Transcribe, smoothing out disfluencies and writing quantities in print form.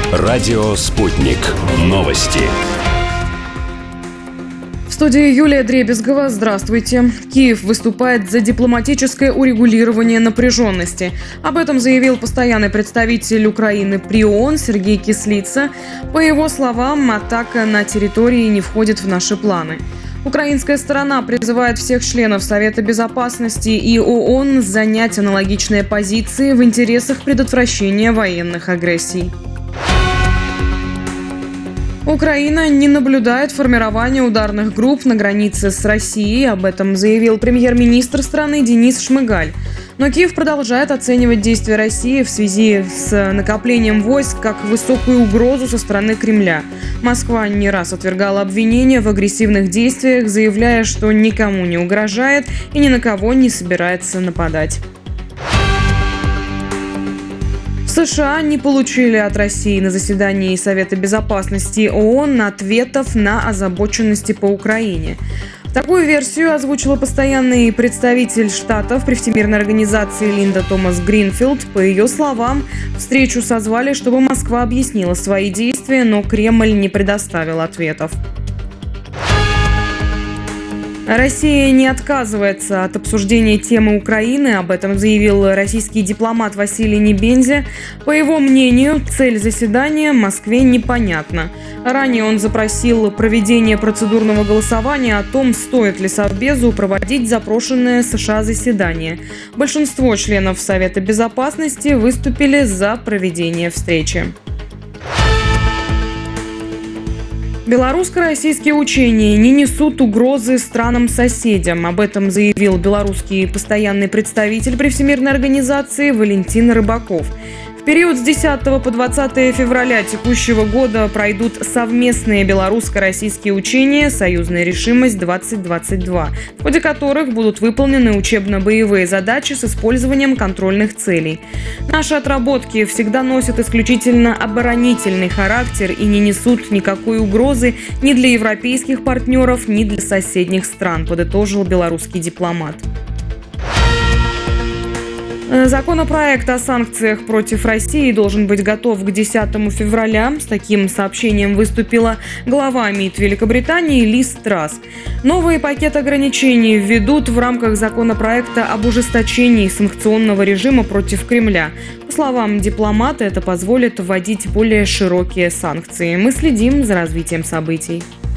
Радио «Спутник». Новости. В студии Юлия Дребезгова. Здравствуйте. Киев выступает за дипломатическое урегулирование напряженности. Об этом заявил постоянный представитель Украины при ООН Сергей Кислица. По его словам, атака на территории не входит в наши планы. Украинская сторона призывает всех членов Совета Безопасности и ООН занять аналогичные позиции в интересах предотвращения военных агрессий. Украина не наблюдает формирования ударных групп на границе с Россией. Об этом заявил премьер-министр страны Денис Шмыгаль. Но Киев продолжает оценивать действия России в связи с накоплением войск как высокую угрозу со стороны Кремля. Москва не раз отвергала обвинения в агрессивных действиях, заявляя, что никому не угрожает и ни на кого не собирается нападать. США не получили от России на заседании Совета Безопасности ООН ответов на озабоченности по Украине. Такую версию озвучила постоянный представитель Штатов при Всемирной организации Линда Томас Гринфилд. По ее словам, встречу созвали, чтобы Москва объяснила свои действия, но Кремль не предоставил ответов. Россия не отказывается от обсуждения темы Украины. Об этом заявил российский дипломат Василий Небензя. По его мнению, цель заседания Москве непонятна. Ранее он запросил проведение процедурного голосования о том, стоит ли Совбезу проводить запрошенное США заседание. Большинство членов Совета Безопасности выступили за проведение встречи. Белорусско-российские учения не несут угрозы странам-соседям. Об этом заявил белорусский постоянный представитель при Всемирной организации Валентин Рыбаков. В период с 10 по 20 февраля текущего года пройдут совместные белорусско-российские учения «Союзная решимость-2022», в ходе которых будут выполнены учебно-боевые задачи с использованием контрольных целей. Наши отработки всегда носят исключительно оборонительный характер и не несут никакой угрозы ни для европейских партнеров, ни для соседних стран, подытожил белорусский дипломат. Законопроект о санкциях против России должен быть готов к 10 февраля. С таким сообщением выступила глава МИД Великобритании Лиз Трасс. Новый пакет ограничений введут в рамках законопроекта об ужесточении санкционного режима против Кремля. По словам дипломата, это позволит вводить более широкие санкции. Мы следим за развитием событий.